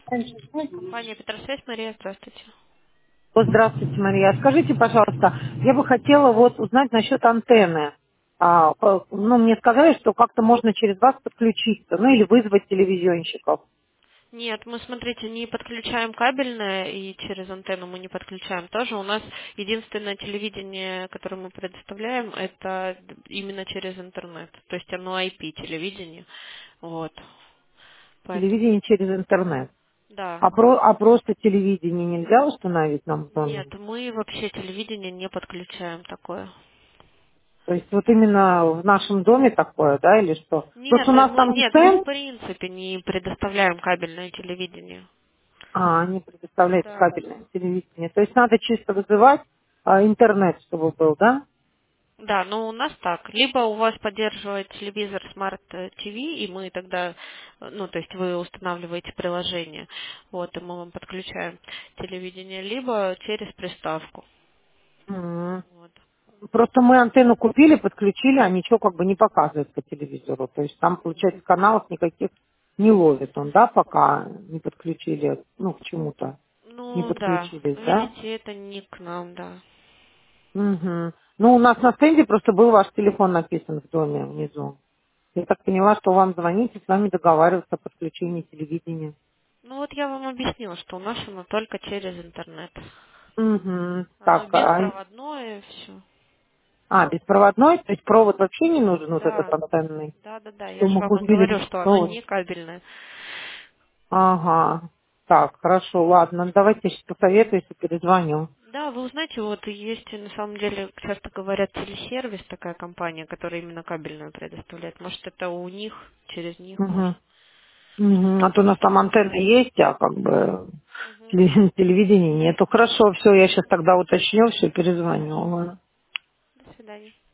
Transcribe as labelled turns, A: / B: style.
A: Компания Петросвязь, Мария, здравствуйте.
B: Здравствуйте, Мария. Скажите, пожалуйста, я бы хотела вот узнать насчет антенны. Ну, мне сказали, что как-то можно через вас подключиться, ну или вызвать телевизионщиков.
A: Нет, мы, смотрите, не подключаем кабельное и через антенну мы не подключаем тоже. У нас единственное телевидение, которое мы предоставляем, это именно через интернет. То есть оно IP-телевидение. Вот. Поэтому,
B: Телевидение через интернет.
A: да.
B: А просто телевидение нельзя установить нам в доме?
A: Нет, мы вообще телевидение не подключаем такое.
B: То есть вот именно в нашем доме такое, да, или что?
A: Нет,
B: Просто у нас там
A: мы в
B: центр,
A: принципе не предоставляем кабельное телевидение.
B: они предоставляют
A: Да, да.
B: кабельное телевидение. То есть надо чисто вызывать интернет, чтобы был, да?
A: Да, но у нас так. Либо у вас поддерживает телевизор Smart TV, и мы тогда, ну, то есть вы устанавливаете приложение, вот, и мы вам подключаем телевидение, либо через приставку.
B: М.
A: Вот.
B: Просто мы антенну купили, подключили, а ничего как бы не показывает по телевизору. То есть там, получается, каналов никаких не ловит он, да, пока не подключили, ну, к чему-то не
A: Ну, да,
B: подключились, да?
A: видите, это не к нам, да.
B: Угу. Ну, у нас на стенде просто был ваш телефон написан в доме внизу. Я так поняла, что вам звонить и с вами договариваться о подключении телевидения.
A: Ну, вот я вам объяснила, что у нас оно только через интернет.
B: Угу.
A: Оно
B: Так,
A: беспроводное, все.
B: беспроводной, то есть провод вообще не нужен, вот этот
A: Да,
B: антенный,
A: да, да, да, я
B: что
A: же
B: мы
A: вам и
B: купили
A: говорю,
B: без
A: что оно
B: провода.
A: не кабельное.
B: Ага. Так, хорошо, ладно. Давайте я сейчас посоветуюсь и перезвоню.
A: Да, вы узнаете, вот есть на самом деле, часто говорят, телесервис, такая компания, которая именно кабельную предоставляет. Может, это у них, через них
B: Угу.
A: можно.
B: Угу. А то у нас там антенны есть, а как бы
A: Мгм.
B: телевидения нету. Хорошо, все, я сейчас тогда уточню, все, перезвоню. Ладно.
A: До свидания.